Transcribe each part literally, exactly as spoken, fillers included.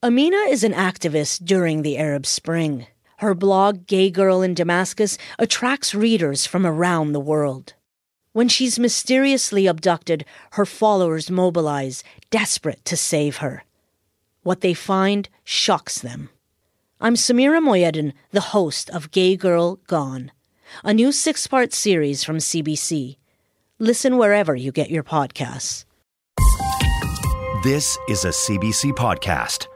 Amina is an activist during the Arab Spring. Her blog, Gay Girl in Damascus, attracts readers from around the world. When she's mysteriously abducted, her followers mobilize, desperate to save her. What they find shocks them. I'm Samira Moyedin, the host of Gay Girl Gone, a new six-part series from C B C. Listen wherever you get your podcasts. This is a C B C podcast.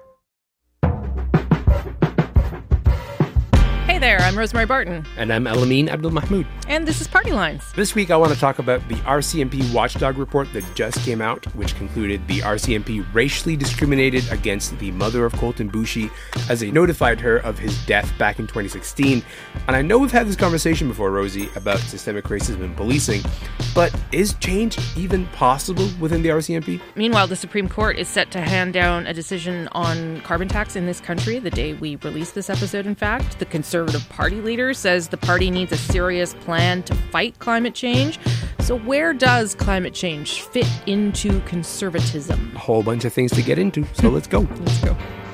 Hey there, I'm Rosemary Barton. And I'm Elamine Abdul-Mahmoud. And this is Party Lines. This week I want to talk about the R C M P watchdog report that just came out, which concluded the R C M P racially discriminated against the mother of Colten Boushie as they notified her of his death back in twenty sixteen. And I know we've had this conversation before, Rosie, about systemic racism in policing, but is change even possible within the R C M P? Meanwhile, the Supreme Court is set to hand down a decision on carbon tax in this country the day we release this episode, in fact. The Conservative Party leader says the party needs a serious plan to fight climate change. So where does climate change fit into conservatism? A whole bunch of things to get into, so let's go. Let's go.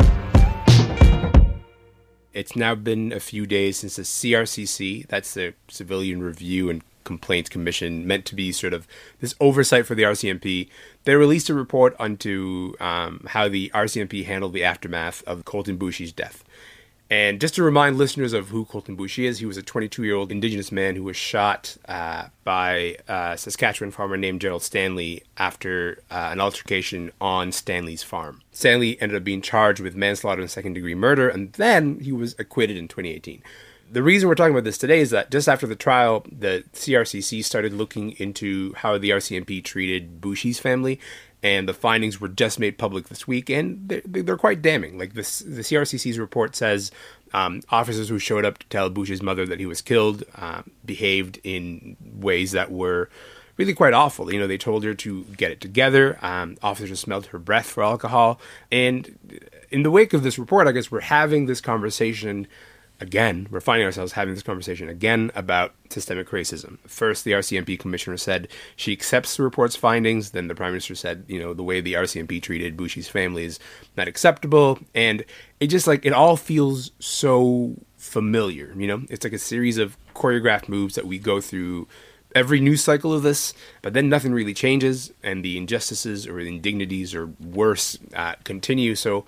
It's now been a few days since the C R C C, that's the Civilian Review and Complaints Commission, meant to be sort of this oversight for the R C M P. They released a report onto um, how the R C M P handled the aftermath of Colten Boushie's death. And just to remind listeners of who Colten Boushie is, he was a twenty-two-year-old Indigenous man who was shot uh, by a Saskatchewan farmer named Gerald Stanley after uh, an altercation on Stanley's farm. Stanley ended up being charged with manslaughter and second-degree murder, and then he was acquitted in twenty eighteen. The reason we're talking about this today is that just after the trial, the C R C C started looking into how the R C M P treated Boushie's family, and the findings were just made public this week, and they're, they're quite damning. Like this, the C R C C's report says um, officers who showed up to tell Boushie's mother that he was killed uh, behaved in ways that were really quite awful. You know, they told her to get it together. Um, officers smelled her breath for alcohol. And in the wake of this report, I guess we're having this conversation again. We're finding ourselves having this conversation again about systemic racism. First, the R C M P commissioner said she accepts the report's findings. Then the prime minister said, you know, the way the R C M P treated Boushie's family is not acceptable. And it just like, it all feels so familiar, you know? It's like a series of choreographed moves that we go through every news cycle of this, but then nothing really changes, and the injustices or indignities or worse uh, continue. So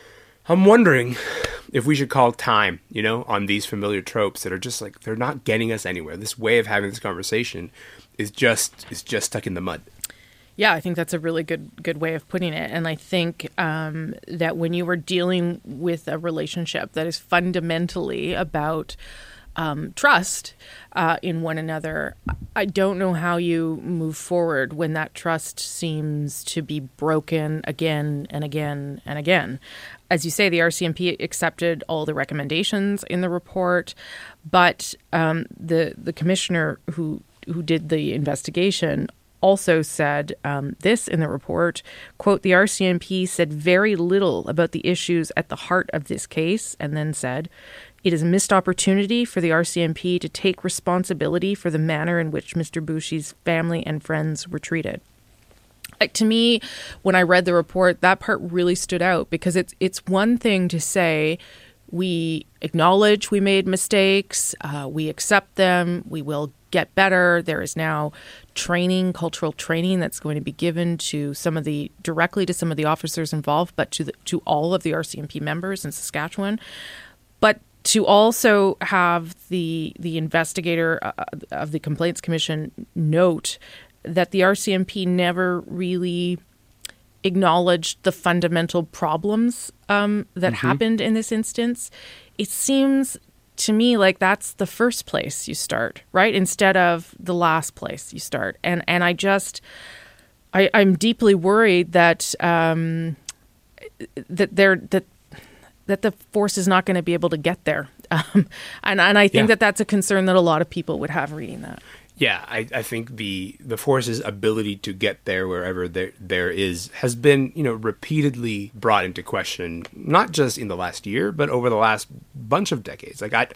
I'm wondering if we should call time, you know, on these familiar tropes that are just like, they're not getting us anywhere. This way of having this conversation is just is just stuck in the mud. Yeah, I think that's a really good good way of putting it. And I think um, that when you are dealing with a relationship that is fundamentally about um, trust uh, in one another, I don't know how you move forward when that trust seems to be broken again and again and again. As you say, the R C M P accepted all the recommendations in the report, but um, the the commissioner who who did the investigation also said um, this in the report, quote, the R C M P said very little about the issues at the heart of this case, and then said, it is a missed opportunity for the R C M P to take responsibility for the manner in which Mister Boushie's family and friends were treated. Like, to me, when I read the report, that part really stood out, because it's it's one thing to say we acknowledge we made mistakes, uh, we accept them, we will get better. There is now training, cultural training that's going to be given to some of the directly to some of the officers involved, but to the, to all of the R C M P members in Saskatchewan. But to also have the the investigator uh, of the Complaints Commission note that the R C M P never really acknowledged the fundamental problems um, that mm-hmm. happened in this instance. It seems to me like that's the first place you start, right? Instead of the last place you start. And and I just, I, I'm deeply worried that um, that they're that that the force is not going to be able to get there. Um, and and I think yeah. that that's a concern that a lot of people would have reading that. Yeah, I, I think the the force's ability to get there wherever there there is has been, you know, repeatedly brought into question, not just in the last year, but over the last bunch of decades. Like I,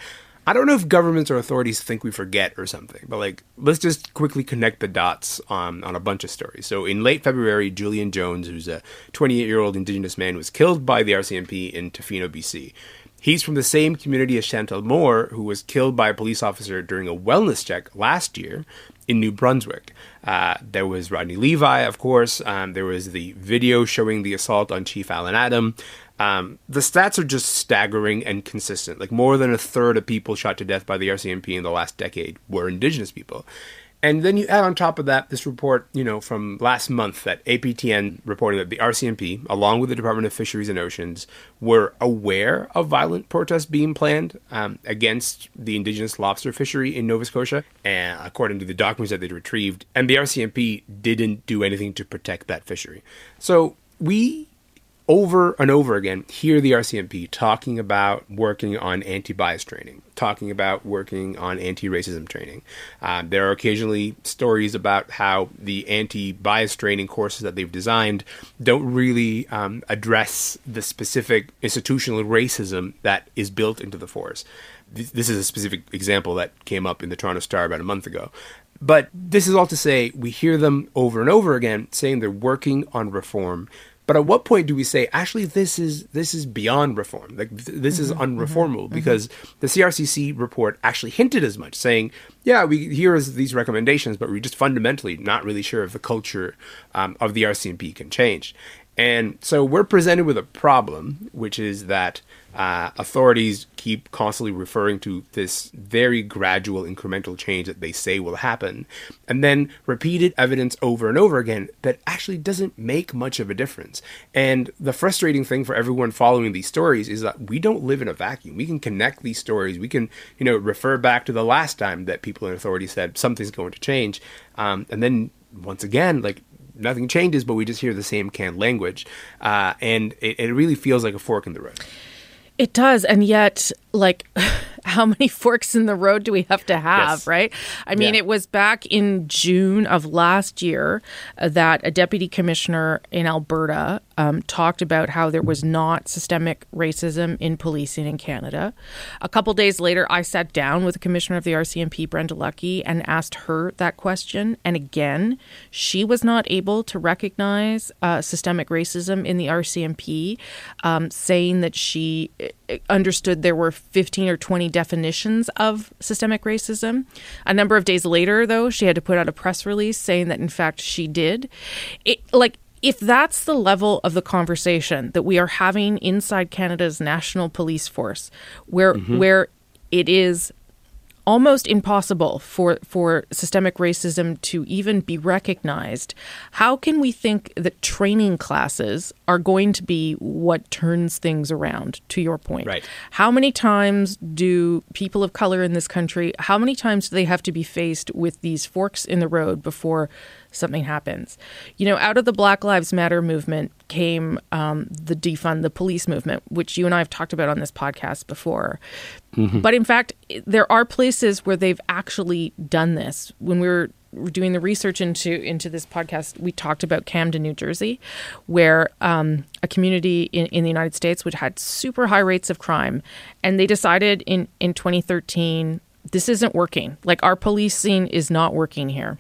I don't know if governments or authorities think we forget or something, but like, let's just quickly connect the dots on, on a bunch of stories. So in late February, Julian Jones, who's a twenty-eight-year-old Indigenous man, was killed by the R C M P in Tofino, B C. He's from the same community as Chantal Moore, who was killed by a police officer during a wellness check last year in New Brunswick. Uh, there was Rodney Levi, of course. Um, there was the video showing the assault on Chief Alan Adam. Um, the stats are just staggering and consistent. Like, more than a third of people shot to death by the R C M P in the last decade were Indigenous people. And then you add on top of that this report, you know, from last month that A P T N reported that the R C M P, along with the Department of Fisheries and Oceans, were aware of violent protests being planned um, against the Indigenous lobster fishery in Nova Scotia, and according to the documents that they'd retrieved. And the R C M P didn't do anything to protect that fishery. So we, over and over again, hear the R C M P talking about working on anti-bias training, talking about working on anti-racism training. Uh, there are occasionally stories about how the anti-bias training courses that they've designed don't really um, address the specific institutional racism that is built into the force. This, this is a specific example that came up in the Toronto Star about a month ago. But this is all to say, we hear them over and over again saying they're working on reform. But at what point do we say, actually, this is this is beyond reform? Like, th- this is mm-hmm, unreformable? Mm-hmm, because mm-hmm. the C R C C report actually hinted as much, saying, yeah, we here is these recommendations, but we're just fundamentally not really sure if the culture um, of the R C M P can change. And so we're presented with a problem, which is that uh, authorities keep constantly referring to this very gradual incremental change that they say will happen, and then repeated evidence over and over again that actually doesn't make much of a difference. And the frustrating thing for everyone following these stories is that we don't live in a vacuum. We can connect these stories. We can, you know, refer back to the last time that people in authority said something's going to change. Um, and then once again, like, nothing changes, but we just hear the same canned language. Uh, and it, it really feels like a fork in the road. It does. And yet, like, how many forks in the road do we have to have, yes. right? I mean, yeah. It was back in June of last year uh, that a deputy commissioner in Alberta um, talked about how there was not systemic racism in policing in Canada. A couple days later, I sat down with the commissioner of the R C M P, Brenda Lucki, and asked her that question. And again, she was not able to recognize uh, systemic racism in the R C M P, um, saying that she understood there were fifteen or twenty definitions of systemic racism. A number of days later, though, she had to put out a press release saying that, in fact, she did. It, like, if that's the level of the conversation that we are having inside Canada's national police force, where mm-hmm. where it is almost impossible for, for systemic racism to even be recognized, how can we think that training classes are going to be what turns things around, to your point? Right. How many times do people of color in this country, how many times do they have to be faced with these forks in the road before something happens? You know, out of the Black Lives Matter movement came um, the defund the police movement, which you and I have talked about on this podcast before. Mm-hmm. But in fact, there are places where they've actually done this. When we were doing the research into into this podcast, we talked about Camden, New Jersey, where um, a community in, in the United States which had super high rates of crime. And they decided in, in twenty thirteen, this isn't working. Like, our policing is not working here.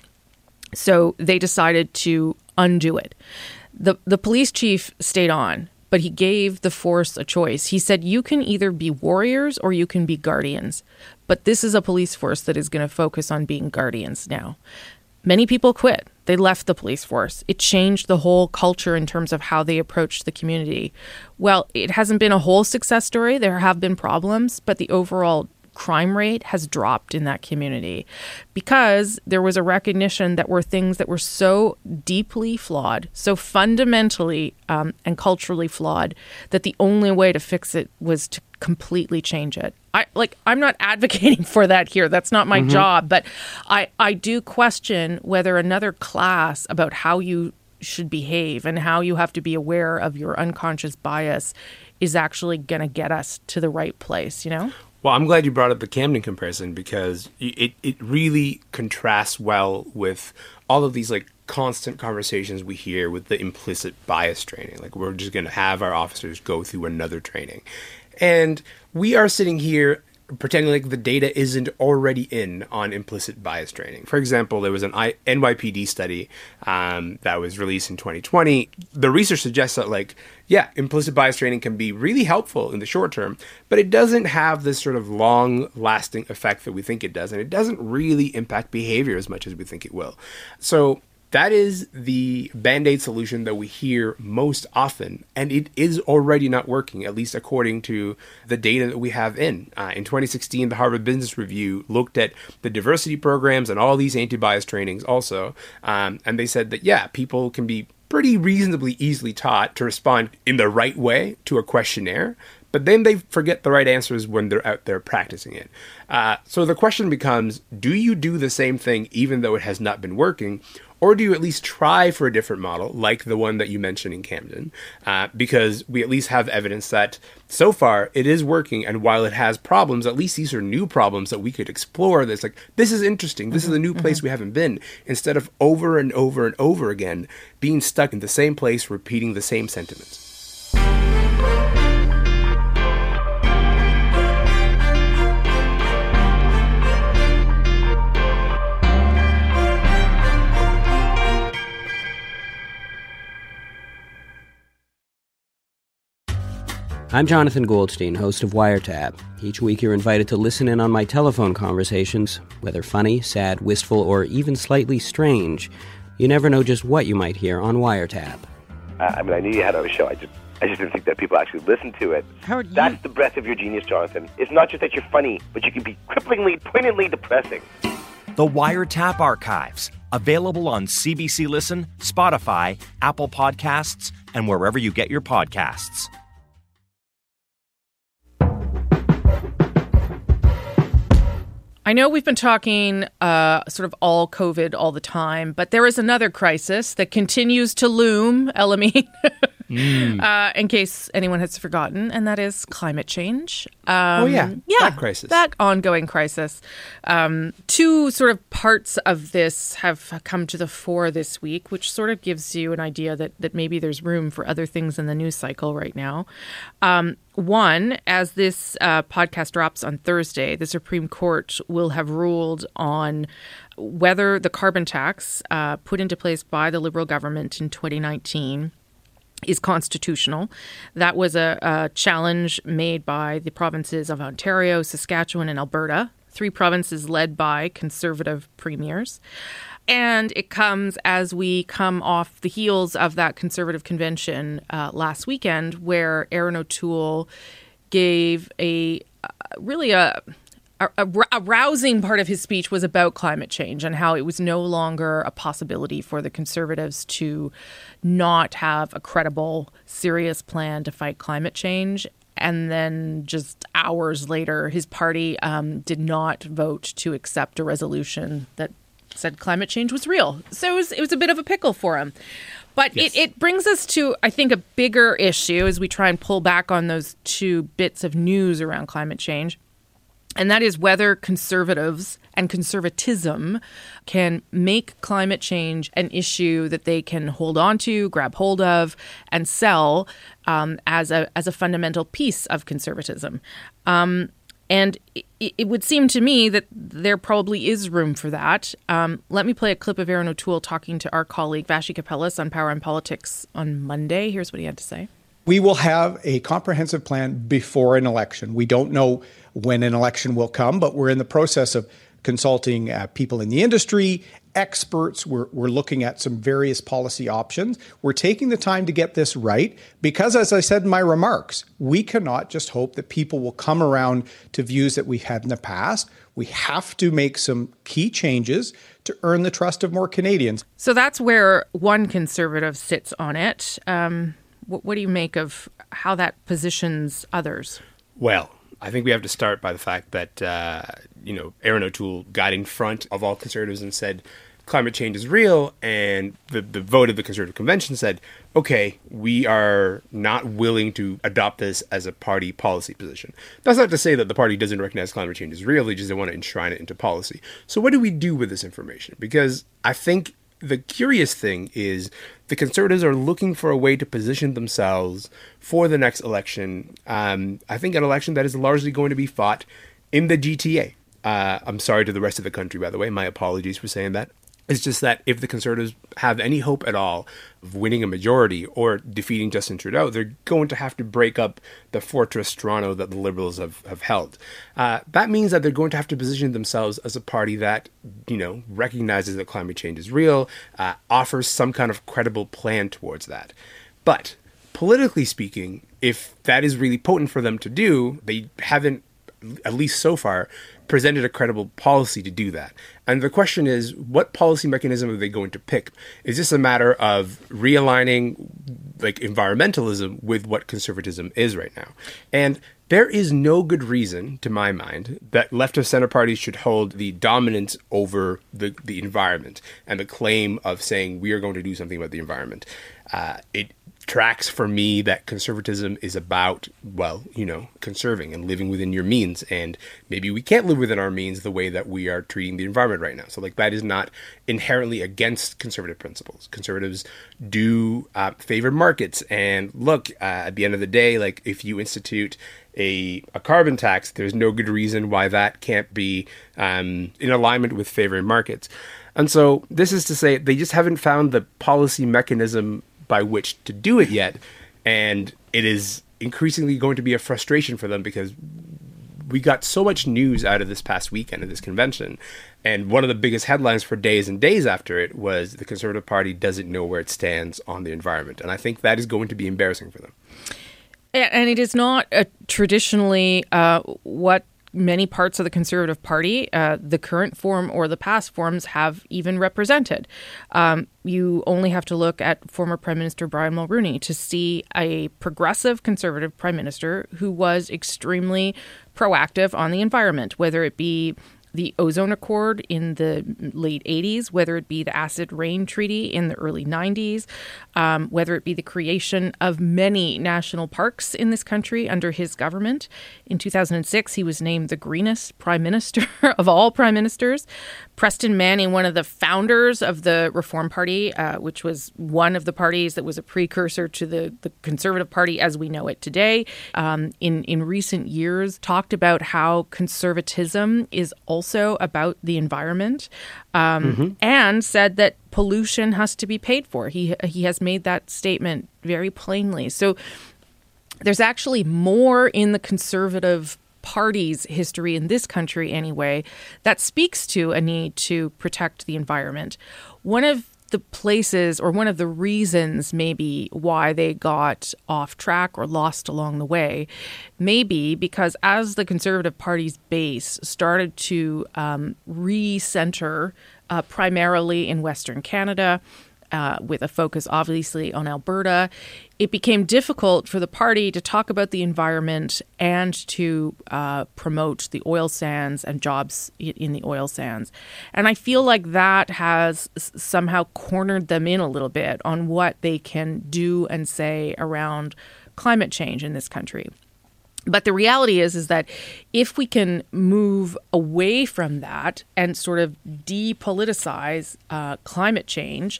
So they decided to undo it. The the police chief stayed on, but he gave the force a choice. He said, you can either be warriors or you can be guardians. But this is a police force that is going to focus on being guardians now. Many people quit. They left the police force. It changed the whole culture in terms of how they approached the community. Well, it hasn't been a whole success story. There have been problems, but the overall crime rate has dropped in that community because there was a recognition that were things that were so deeply flawed, so fundamentally um, and culturally flawed, that the only way to fix it was to completely change it. I like I'm not advocating for that here. That's not my mm-hmm. job, but I, I do question whether another class about how you should behave and how you have to be aware of your unconscious bias is actually going to get us to the right place, you know? Well, I'm glad you brought up the Camden comparison because it, it really contrasts well with all of these like constant conversations we hear with the implicit bias training. Like, we're just going to have our officers go through another training. And we are sitting here pretending like the data isn't already in on implicit bias training. For example, there was an I- N Y P D study um, that was released in twenty twenty. The research suggests that, like, yeah, implicit bias training can be really helpful in the short term, but it doesn't have this sort of long-lasting effect that we think it does, and it doesn't really impact behavior as much as we think it will. So that is the Band-Aid solution that we hear most often, and it is already not working, at least according to the data that we have in. Uh, in twenty sixteen, the Harvard Business Review looked at the diversity programs and all these anti-bias trainings also, um, and they said that, yeah, people can be pretty reasonably easily taught to respond in the right way to a questionnaire, but then they forget the right answers when they're out there practicing it. Uh, so the question becomes, do you do the same thing even though it has not been working? Or do you at least try for a different model, like the one that you mentioned in Camden? Uh, because we at least have evidence that so far it is working. And while it has problems, at least these are new problems that we could explore. That's like, this is interesting. This mm-hmm, is a new place mm-hmm. we haven't been. Instead of over and over and over again being stuck in the same place, repeating the same sentiments. I'm Jonathan Goldstein, host of Wiretap. Each week you're invited to listen in on my telephone conversations, whether funny, sad, wistful, or even slightly strange. You never know just what you might hear on Wiretap. Uh, I mean, I knew you had a show. I just I just didn't think that people actually listened to it. Howard, you... That's the breadth of your genius, Jonathan. It's not just that you're funny, but you can be cripplingly, poignantly depressing. The Wiretap Archives, available on C B C Listen, Spotify, Apple Podcasts, and wherever you get your podcasts. I know we've been talking uh, sort of all COVID all the time, but there is another crisis that continues to loom, Elamine, mm. uh, in case anyone has forgotten, and that is climate change. Um, oh, yeah. Yeah. That crisis. That ongoing crisis. Um, two sort of parts of this have come to the fore this week, which sort of gives you an idea that, that maybe there's room for other things in the news cycle right now. Um, One, as this uh, podcast drops on Thursday, the Supreme Court will have ruled on whether the carbon tax uh, put into place by the Liberal government in twenty nineteen is constitutional. That was a, a challenge made by the provinces of Ontario, Saskatchewan, and Alberta, three provinces led by Conservative premiers. And it comes as we come off the heels of that Conservative convention uh, last weekend, where Erin O'Toole gave a uh, really a, a, a rousing part of his speech was about climate change and how it was no longer a possibility for the Conservatives to not have a credible, serious plan to fight climate change. And then just hours later, his party um, did not vote to accept a resolution that said climate change was real. So it was, it was a bit of a pickle for him. But yes. it, it brings us to, I think, a bigger issue as we try and pull back on those two bits of news around climate change. And that is whether conservatives and conservatism can make climate change an issue that they can hold on to, grab hold of, and sell um, as a as a fundamental piece of conservatism. Um, and it, it would seem to me that there probably is room for that. Um, let me play a clip of Erin O'Toole talking to our colleague Vassy Kapelas on Power and Politics on Monday. Here's what he had to say. We will have a comprehensive plan before an election. We don't know when an election will come, but we're in the process of consulting uh, people in the industry, experts. We're, we're looking at some various policy options. We're taking the time to get this right because, as I said in my remarks, we cannot just hope that people will come around to views that we've had in the past. We have to make some key changes to earn the trust of more Canadians. So that's where one Conservative sits on it. Um, what, what do you make of how that positions others? Well, I think we have to start by the fact that, uh, you know, Erin O'Toole got in front of all Conservatives and said climate change is real. And the, the vote of the Conservative Convention said, OK, we are not willing to adopt this as a party policy position. That's not to say that the party doesn't recognize climate change is real. They just don't want to enshrine it into policy. So what do we do with this information? Because I think the curious thing is the Conservatives are looking for a way to position themselves for the next election. Um, I think an election that is largely going to be fought in the G T A. Uh, I'm sorry to the rest of the country, by the way. My apologies for saying that. It's just that if the Conservatives have any hope at all of winning a majority or defeating Justin Trudeau, they're going to have to break up the fortress Toronto that the Liberals have, have held. Uh, that means that they're going to have to position themselves as a party that, you know, recognizes that climate change is real, uh, offers some kind of credible plan towards that. But politically speaking, if that is really potent for them to do, they haven't, at least so far, presented a credible policy to do that. And the question is, what policy mechanism are they going to pick? Is this a matter of realigning like environmentalism with what conservatism is right now? And there is no good reason, to my mind, that left of center parties should hold the dominance over the, the environment and the claim of saying we are going to do something about the environment. Uh, it tracks for me that conservatism is about, well, you know, conserving and living within your means. And maybe we can't live within our means the way that we are treating the environment right now. So like that is not inherently against conservative principles. Conservatives do uh, favor markets. And look, uh, at the end of the day, like if you institute a, a carbon tax, there's no good reason why that can't be um, in alignment with favoring markets. And so this is to say they just haven't found the policy mechanism by which to do it yet, and it is increasingly going to be a frustration for them because we got so much news out of this past weekend of this convention, and one of the biggest headlines for days and days after it was the Conservative Party doesn't know where it stands on the environment, and I think that is going to be embarrassing for them. And it is not a traditionally uh, what many parts of the Conservative Party, uh, the current form or the past forms, have even represented. Um, you only have to look at former Prime Minister Brian Mulroney to see a progressive Conservative Prime Minister who was extremely proactive on the environment, whether it be the Ozone Accord in the late eighties, whether it be the Acid Rain Treaty in the early nineties, um, whether it be the creation of many national parks in this country under his government. In two thousand six, he was named the greenest prime minister of all prime ministers. Preston Manning, one of the founders of the Reform Party, uh, which was one of the parties that was a precursor to the, the Conservative Party as we know it today, um, in, in recent years talked about how conservatism is also about the environment, um, mm-hmm. and said that pollution has to be paid for. He he has made that statement very plainly. So there's actually more in the Conservative Party's history in this country anyway that speaks to a need to protect the environment. One of the places or one of the reasons maybe why they got off track or lost along the way may be because as the Conservative Party's base started to um, re-center uh, primarily in Western Canada, Uh, with a focus obviously on Alberta, it became difficult for the party to talk about the environment and to uh, promote the oil sands and jobs in the oil sands. And I feel like that has somehow cornered them in a little bit on what they can do and say around climate change in this country. But the reality is, is that if we can move away from that and sort of depoliticize uh, climate change,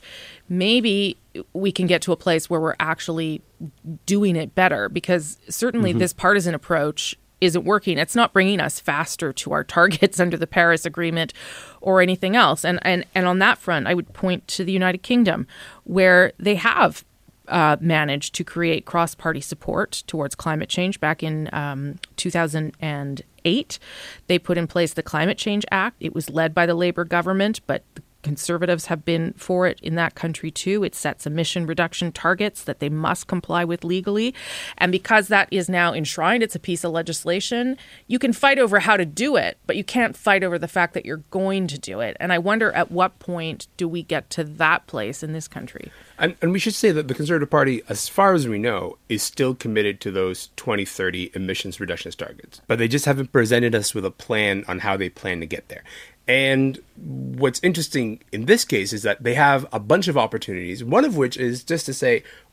maybe we can get to a place where we're actually doing it better. Because certainly mm-hmm. this partisan approach isn't working. It's not bringing us faster to our targets under the Paris Agreement or anything else. And and and on that front, I would point to the United Kingdom, where they have Uh, managed to create cross-party support towards climate change back in um, two thousand eight. They put in place the Climate Change Act. It was led by the Labour government, but the Conservatives have been for it in that country too. It sets emission reduction targets that they must comply with legally. And because that is now enshrined, it's a piece of legislation, you can fight over how to do it, but you can't fight over the fact that you're going to do it. And I wonder at what point do we get to that place in this country? And, and we should say that the Conservative Party, as far as we know, is still committed to those twenty thirty emissions reductions targets. But they just haven't presented us with a plan on how they plan to get there. And what's interesting in this case is that they have a bunch of opportunities, one of which is just to say,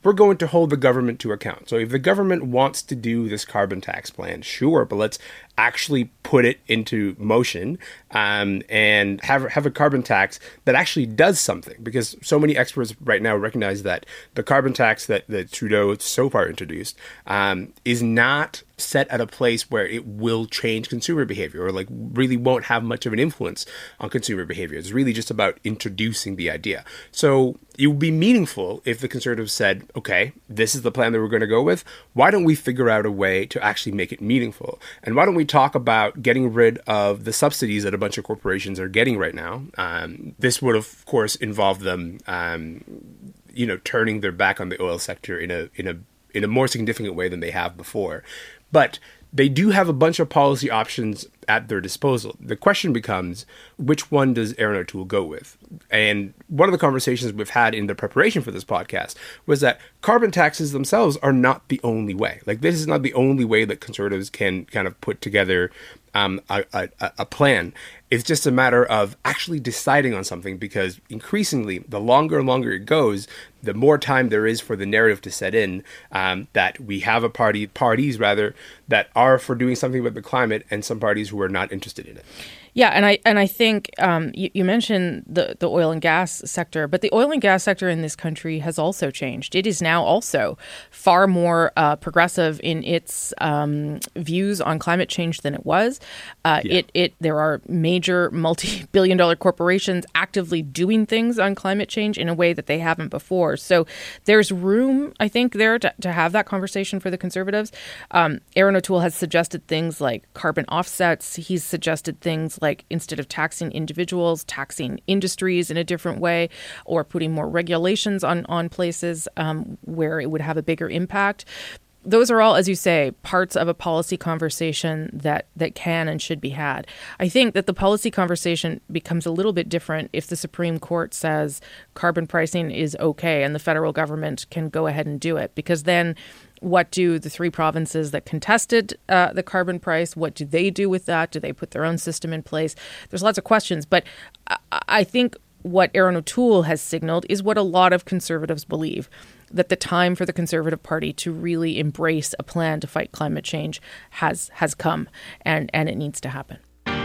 we're going to hold the government to account. So if the government wants to do this carbon tax plan, sure, but let's actually put it into motion um, and have have a carbon tax that actually does something. Because so many experts right now recognize that the carbon tax that, that Trudeau so far introduced um, is not set at a place where it will change consumer behavior or like really won't have much of an influence on consumer behavior. It's really just about introducing the idea. So it would be meaningful if the Conservatives said, okay, this is the plan that we're going to go with. Why don't we figure out a way to actually make it meaningful? And why don't we talk about getting rid of the subsidies that a bunch of corporations are getting right now? Um, this would, of course, involve them, um, you know, turning their back on the oil sector in a in a in a more significant way than they have before. But they do have a bunch of policy options at their disposal. The question becomes, which one does Erin O'Toole go with? And one of the conversations we've had in the preparation for this podcast was that carbon taxes themselves are not the only way. Like, this is not the only way that Conservatives can kind of put together um, a, a, a plan. It's just a matter of actually deciding on something, because increasingly, the longer and longer it goes, the more time there is for the narrative to set in um, that we have a party, parties rather, that are for doing something about the climate, and some parties who are not interested in it. Yeah, and I and I think um, you, you mentioned the, the oil and gas sector, but the oil and gas sector in this country has also changed. It is now also far more uh, progressive in its um, views on climate change than it was. Uh, yeah. It it there are major multi-billion dollar corporations actively doing things on climate change in a way that they haven't before. So there's room, I think, there to, to have that conversation for the Conservatives. Um, Erin O'Toole has suggested things like carbon offsets. He's suggested things like, instead of taxing individuals, taxing industries in a different way, or putting more regulations on, on places um, where it would have a bigger impact. Those are all, as you say, parts of a policy conversation that, that can and should be had. I think that the policy conversation becomes a little bit different if the Supreme Court says carbon pricing is okay and the federal government can go ahead and do it, because then what do the three provinces that contested uh, the carbon price, what do they do with that? Do they put their own system in place? There's lots of questions. But I, I think what Erin O'Toole has signaled is what a lot of Conservatives believe, that the time for the Conservative Party to really embrace a plan to fight climate change has has come, and, and it needs to happen.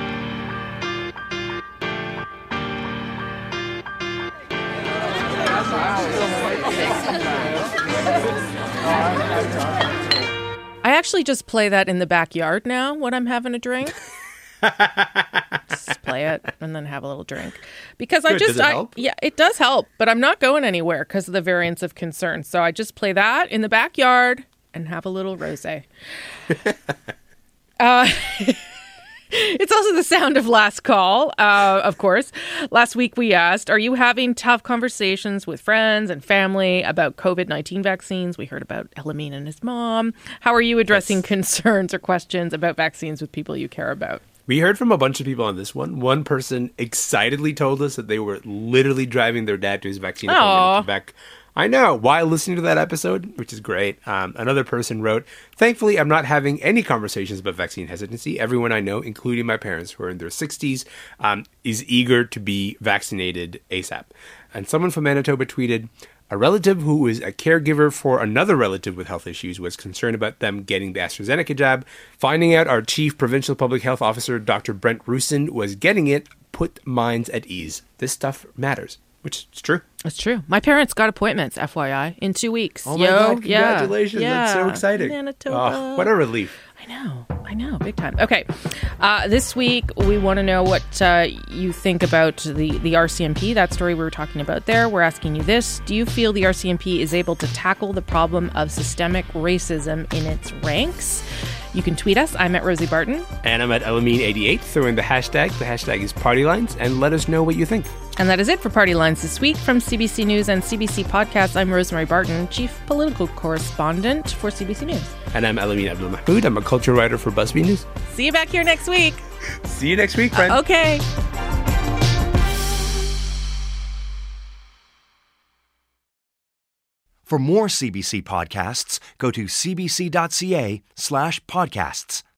I actually just play that in the backyard now when I'm having a drink. Just play it and then have a little drink, because Good. I just, does it I, help? yeah, it does help, but I'm not going anywhere because of the variance of concern. So I just play that in the backyard and have a little rosé. uh, It's also the sound of Last Call, uh, of course. Last week we asked, are you having tough conversations with friends and family about covid nineteen vaccines? We heard about Elamine and his mom. How are you addressing yes. concerns or questions about vaccines with people you care about? We heard from a bunch of people on this one. One person excitedly told us that they were literally driving their dad to his vaccine appointment in Quebec. I know, while listening to that episode, which is great. Um, another person wrote, thankfully, I'm not having any conversations about vaccine hesitancy. Everyone I know, including my parents who are in their sixties, um, is eager to be vaccinated ASAP. And someone from Manitoba tweeted, a relative who is a caregiver for another relative with health issues was concerned about them getting the AstraZeneca jab. Finding out our chief provincial public health officer, Doctor Brent Rusin, was getting it put minds at ease. This stuff matters. Which is true. It's true. My parents got appointments, F Y I, in two weeks. Oh my Yo, God, congratulations. Yeah. That's so exciting. Manitoba. Oh, what a relief. I know. I know. Big time. Okay. Uh, this week, we want to know what uh, you think about the, the R C M P, that story we were talking about there. We're asking you this. Do you feel the R C M P is able to tackle the problem of systemic racism in its ranks? You can tweet us. I'm at Rosie Barton. And I'm at Elamine eighty-eight. Throw in the hashtag. The hashtag is Party Lines, and let us know what you think. And that is it for Party Lines this week. From C B C News and C B C Podcasts, I'm Rosemary Barton, Chief Political Correspondent for C B C News. And I'm Elamine Abdul-Mahmoud. I'm a culture writer for BuzzFeed News. See you back here next week. See you next week, friend. Uh, okay. For more C B C podcasts, go to cbc.ca slash podcasts.